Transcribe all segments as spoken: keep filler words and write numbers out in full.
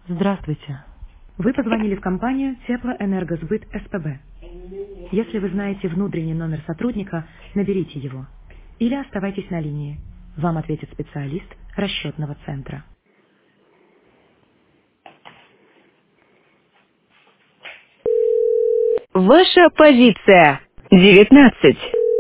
Здравствуйте. Вы позвонили в компанию Теплоэнергосбыт СПБ. Если вы знаете внутренний номер сотрудника, наберите его. Или оставайтесь на линии. Вам ответит специалист расчетного центра. Ваша позиция. девятнадцать.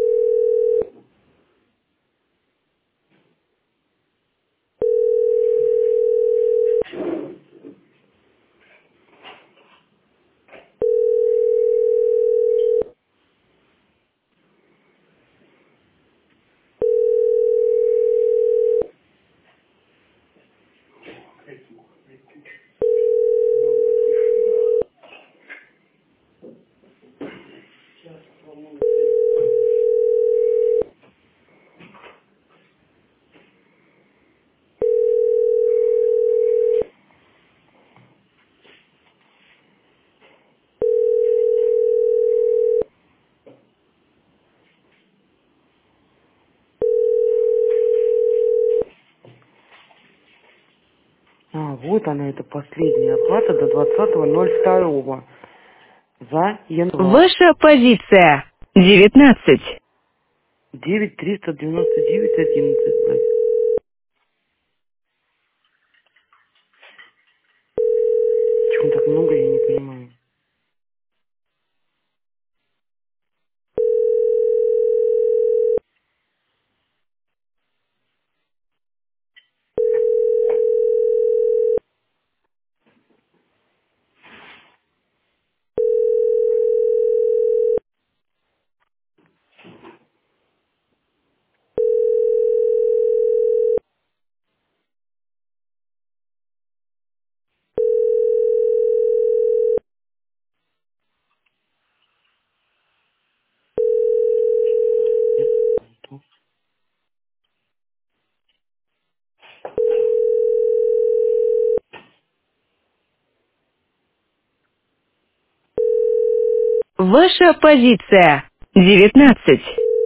А, вот она, это последняя оплата до двадцатого ноль второго за январь. Ваша позиция. девятнадцать. девять триста девяносто девять одиннадцать, блядь. Почему так много, я не понимаю. Ваша позиция. девятнадцать.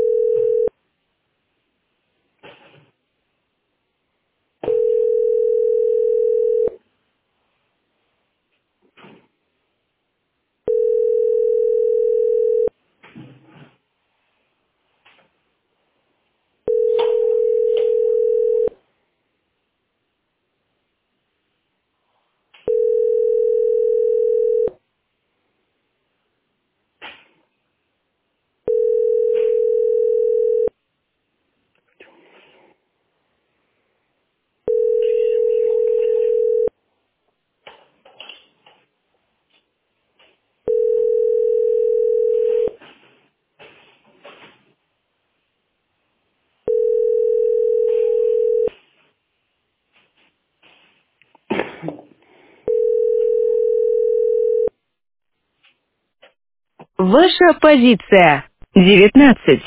Ваша позиция. девятнадцать.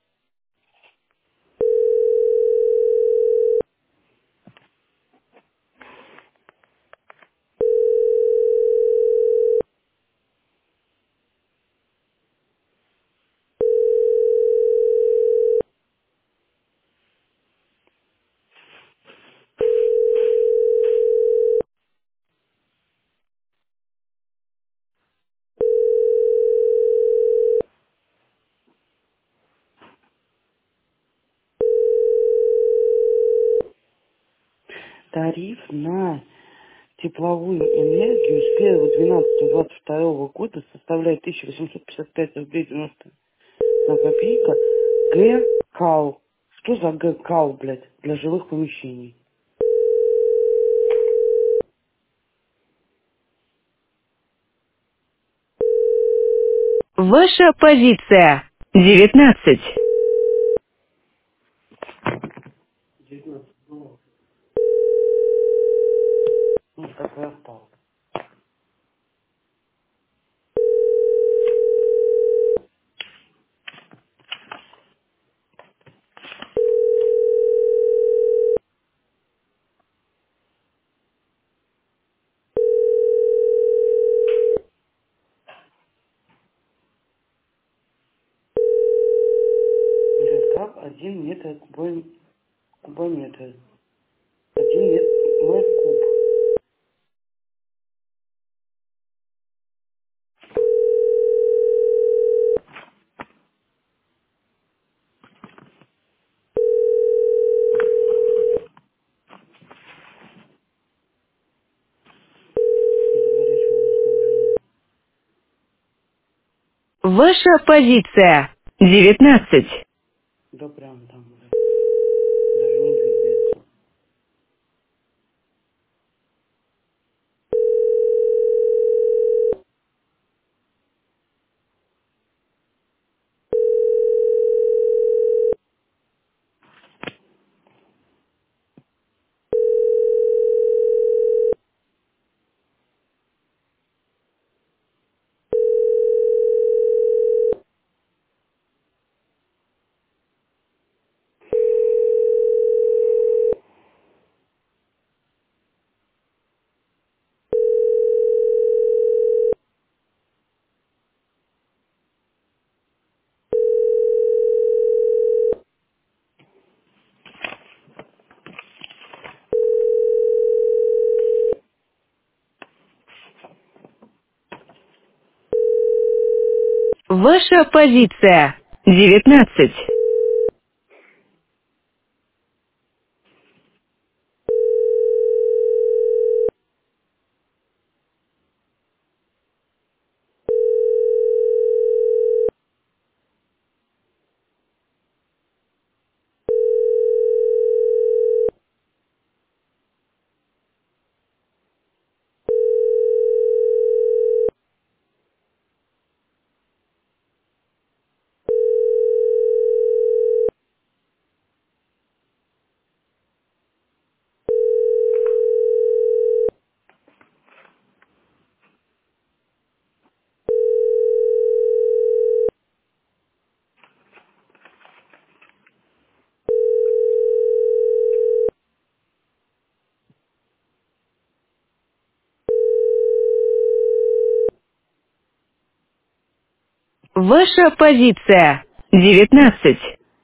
Тариф на тепловую энергию с первого двенадцатого двадцать второго года составляет тысяча восемьсот пятьдесят пять рублей девяносто одна копейка. Г. КАЛ. Что за Г. КАЛ, блядь, для жилых помещений? Ваша позиция. девятнадцать. Ну, так и осталось. Как один метр кубой, кубометр. Один метр куб. Ваша позиция. девятнадцать. Да прям там уже. Даже не двигается. Ваша позиция. девятнадцать. Ваша позиция. девятнадцать.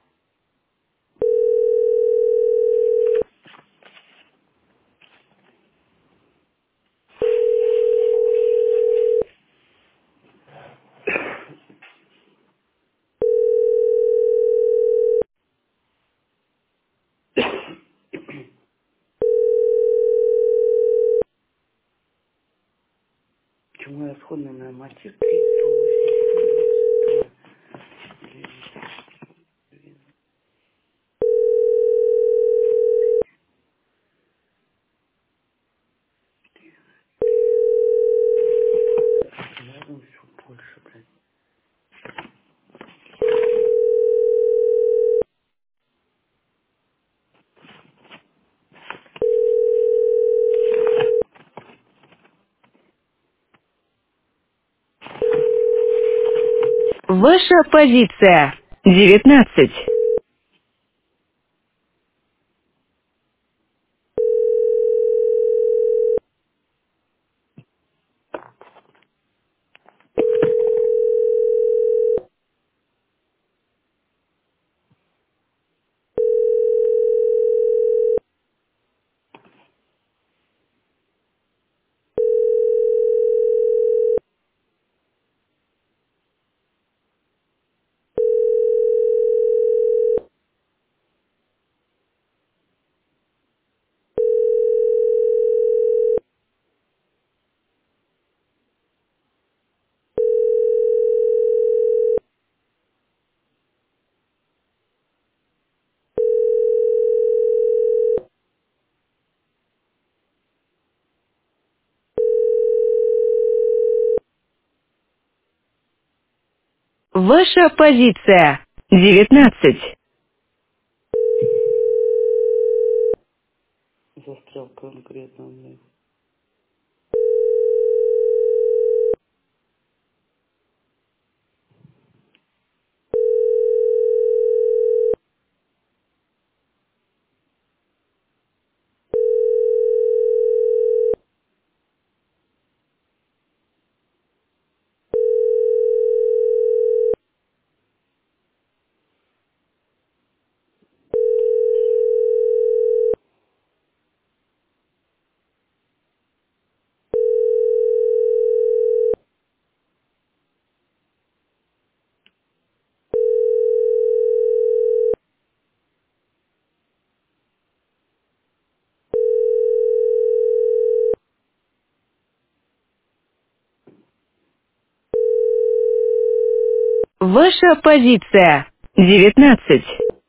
Почему расходная норматив триста восемьдесят Я думаю, что больше, блядь. Ваша позиция. девятнадцать. Ваша позиция. девятнадцать. Застрял конкретно, блядь. Ваша позиция девятнадцать.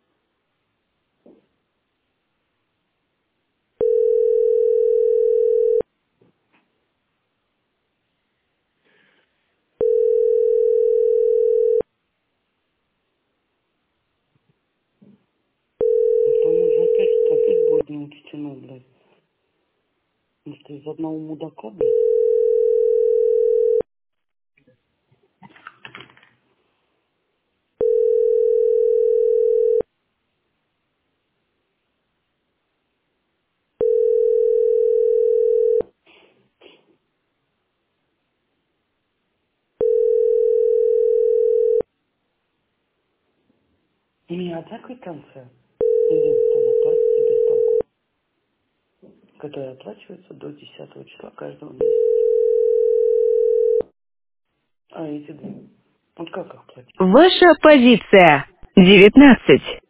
Потому что опять, опять будет не учтено, блядь. Потому что из одного мудака, блядь. У меня одна квитанция. Единственная, платится без толку. Которая оплачивается до десятого числа каждого месяца. А эти две. Вот как их платить? Ваша позиция девятнадцать.